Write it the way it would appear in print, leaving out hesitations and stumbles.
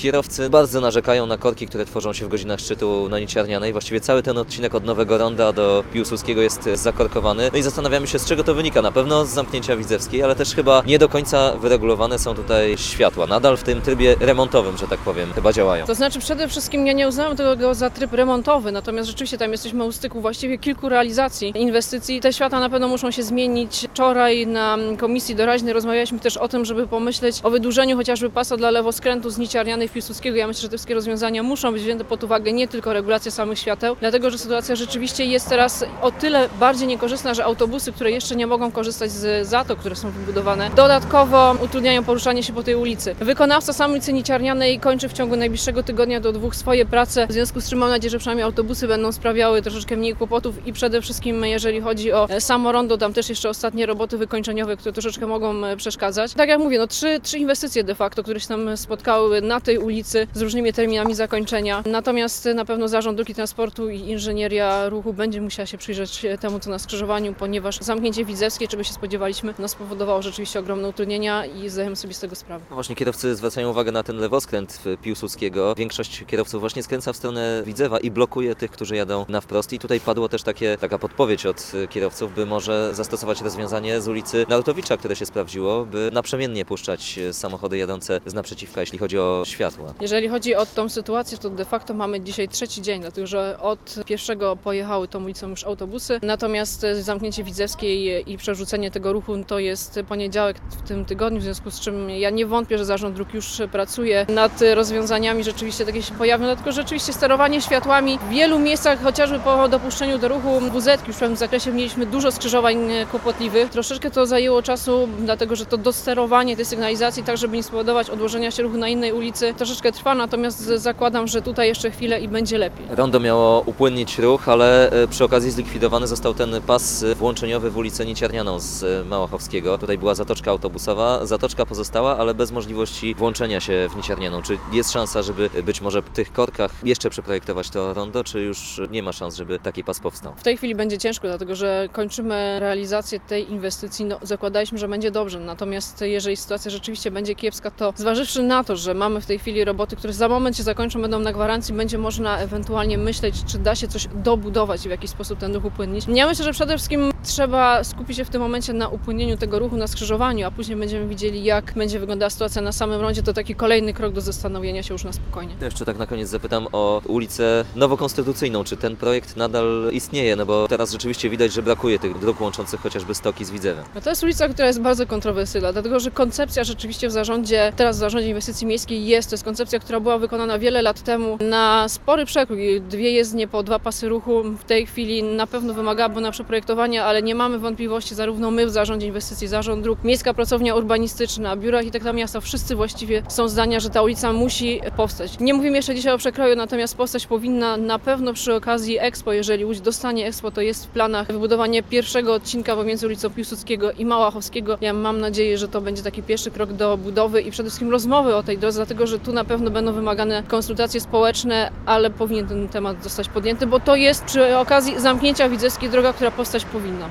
Kierowcy bardzo narzekają na korki, które tworzą się w godzinach szczytu na Niciarnianej. Właściwie cały ten odcinek od Nowego Ronda do Piłsudskiego jest zakorkowany. No i zastanawiamy się, z czego to wynika. Na pewno z zamknięcia Widzewskiej, ale też chyba nie do końca wyregulowane są tutaj światła. Nadal w tym trybie remontowym, że tak powiem, chyba działają. To znaczy przede wszystkim ja nie uznałam tego za tryb remontowy, natomiast rzeczywiście tam jesteśmy u styku właściwie kilku realizacji inwestycji. Te światła na pewno muszą się zmienić. Wczoraj na komisji doraźnej rozmawialiśmy też o tym, żeby pomyśleć o wydłużeniu chociażby pasa dla lewoskrętu z Niciarnianej w Piłsudskiego. Ja myślę, że te wszystkie rozwiązania muszą być wzięte pod uwagę, nie tylko regulacja samych świateł, dlatego że sytuacja rzeczywiście jest teraz o tyle bardziej niekorzystna, że autobusy, które jeszcze nie mogą korzystać z zatok, które są wybudowane, dodatkowo utrudniają poruszanie się po tej ulicy. Wykonawca samej ulicy Niciarnianej kończy w ciągu najbliższego tygodnia do 2 swoje prace, w związku z czym mam nadzieję, że przynajmniej autobusy będą sprawiały troszeczkę mniej kłopotów i przede wszystkim jeżeli chodzi o samo rondo, tam też jeszcze ostatnie roboty wykończeniowe, które troszeczkę mogą przeszkadzać. Tak jak mówię, no trzy inwestycje de facto, które się tam spotkały na tej ulicy z różnymi terminami zakończenia. Natomiast na pewno Zarząd Dróg i Transportu i Inżynieria Ruchu będzie musiała się przyjrzeć temu, co na skrzyżowaniu, ponieważ zamknięcie Widzewskiej, czego się spodziewaliśmy, spowodowało rzeczywiście ogromne utrudnienia i zdajemy sobie z tego sprawę. No właśnie kierowcy zwracają uwagę na ten lewoskręt Piłsudskiego. Większość kierowców właśnie skręca w stronę Widzewa i blokuje tych, którzy jadą na wprost. I tutaj padło też taka podpowiedź od kierowców, by może zastosować rozwiązanie z ulicy Narutowicza, które się sprawdziło, by naprzemiennie puszczać samochody jadące z naprzeciwka, jeśli chodzi o światła. Jeżeli chodzi o tą sytuację, to de facto mamy dzisiaj trzeci dzień, dlatego że od pierwszego pojechały tą ulicą już autobusy, natomiast zamknięcie Widzewskiej i przerzucenie tego ruchu to jest poniedziałek w tym tygodniu, w związku z czym ja nie wątpię, że Zarząd Dróg już pracuje nad rozwiązaniami, rzeczywiście takie się pojawią, dlatego rzeczywiście sterowanie światłami w wielu miejscach, chociażby po dopuszczeniu do ruchu WZ, już w pewnym zakresie mieliśmy dużo skrzyżowań kłopotliwych. Troszeczkę to zajęło czasu, dlatego że to dosterowanie tej sygnalizacji, tak żeby nie spowodować odłożenia się ruchu na innej ulicy, troszeczkę trwa, natomiast zakładam, że tutaj jeszcze chwilę i będzie lepiej. Rondo miało upłynnić ruch, ale przy okazji zlikwidowany został ten pas włączeniowy w ulicę Niciarnianą z Małachowskiego. Tutaj była zatoczka autobusowa, zatoczka pozostała, ale bez możliwości włączenia się w Niciarnianą. Czy jest szansa, żeby być może w tych korkach jeszcze przeprojektować to rondo, czy już nie ma szans, żeby taki pas powstał? W tej chwili będzie ciężko, dlatego że kończymy realizację tej inwestycji. Zakładaliśmy, że będzie dobrze, natomiast jeżeli sytuacja rzeczywiście będzie kiepska, to zważywszy na to, że mamy w tej chwili roboty, które za moment się zakończą, będą na gwarancji, będzie można ewentualnie myśleć, czy da się coś dobudować i w jakiś sposób ten ruch upłynnić. Ja myślę, że przede wszystkim trzeba skupić się w tym momencie na upłynnieniu tego ruchu na skrzyżowaniu, a później będziemy widzieli, jak będzie wyglądała sytuacja na samym rondzie. To taki kolejny krok do zastanowienia się już na spokojnie. Jeszcze tak na koniec zapytam o ulicę Nowokonstytucyjną. Czy ten projekt nadal istnieje? No bo teraz rzeczywiście widać, że brakuje tych dróg łączących chociażby Stoki z Widzewem. No to jest ulica, która jest bardzo kontrowersyjna, dlatego że koncepcja rzeczywiście w zarządzie, teraz w Zarządzie Inwestycji Miejskiej to jest koncepcja, która była wykonana wiele lat temu na spory przekrój, 2 jezdnie po 2 pasy ruchu. W tej chwili na pewno wymagałaby na przeprojektowania, ale nie mamy wątpliwości, zarówno my w Zarządzie Inwestycji, Zarząd Dróg, Miejska Pracownia Urbanistyczna, Biuro Architekta Miasta, wszyscy właściwie są zdania, że ta ulica musi powstać. Nie mówimy jeszcze dzisiaj o przekroju, natomiast powstać powinna na pewno przy okazji Expo. Jeżeli Łódź dostanie Expo, to jest w planach wybudowanie pierwszego odcinka pomiędzy ulicą Piłsudskiego i Małachowskiego. Ja mam nadzieję, że to będzie taki pierwszy krok do budowy i przede wszystkim rozmowy o tej drodze, dlatego że tu na pewno będą wymagane konsultacje społeczne, ale powinien ten temat zostać podjęty, bo to jest przy okazji zamknięcia Widzewskiej droga, która powstać powinna.